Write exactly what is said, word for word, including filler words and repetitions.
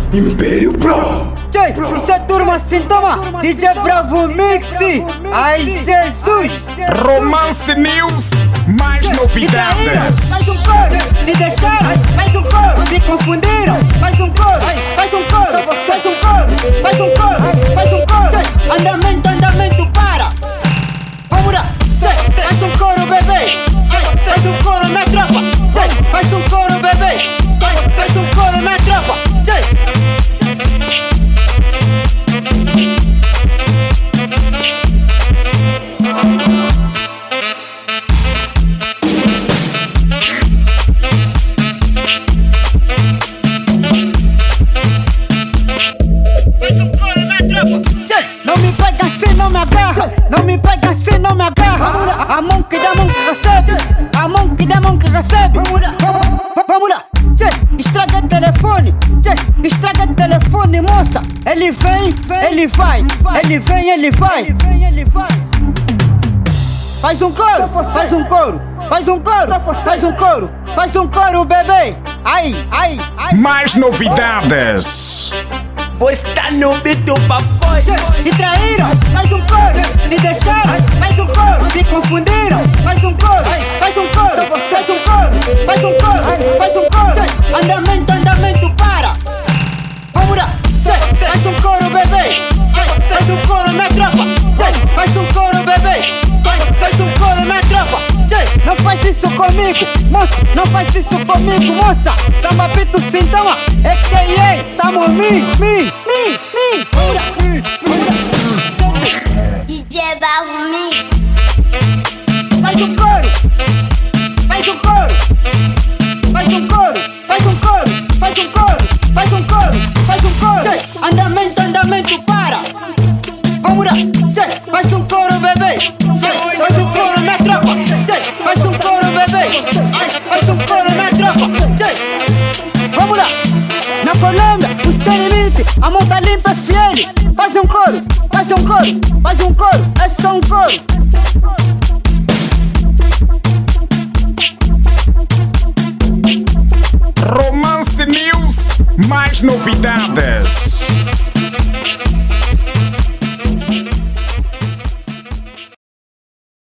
Império Pro. Tchê, isso é turma sintoma, D J Bravo Mix. Ai Jesus, Romance News, mais novidades. mais um coro, de deixaram, mais um coro, de confundiram, mais um coro, faz um coro, faz um coro, faz um coro, faz um coro, andamento, andamento, para. Vamos lá, faz um coro, bebê, faz um coro na tropa, faz um coro, bebê, faz um coro na tropa. Não me pega assim, não me agarra. Não me pega assim, não me agarra. A mão que dá, a mão que recebe. A mão que dá, a mão que recebe. Vamos lá, estraga o telefone. Estraga o telefone, moça. Ele vem, ele vai. Ele vem, ele vai. Faz um coro, faz um coro. Faz um coro, faz um coro. Faz um coro, bebê. Ai, ai, ai. Mais novidades. Pois tá no beat do papai. Te traíram, faz um coro. Te deixaram, faz um coro. Te confundiram, faz um coro. Faz um coro, faz um coro. Faz um coro, faz um coro. Andamento, andamento, para. Vamos lá, faz um coro, bebê. Faz um coro na tropa. Faz um coro, bebê. Faz um coro na tropa. Não faz isso comigo, moça. Não faz isso comigo, moça. Samba pito sintoma, é que é Samo mi, mi, mi, mi. D J Bravo Mix. Faz um coro, faz um coro, faz um coro, faz um coro, faz um coro, faz um coro, faz um coro. Andamento, andamento, para. Vamos lá, faz um coro, bebê. Faz um coro na tropa. Faz um coro, bebê. Faz um coro na tropa. Vamos lá. Na Colômbia, o sem limite, a mão tá limpa, é fiel. Faz um coro, faz um coro, faz um coro, é só um coro. Romance News, mais novidades.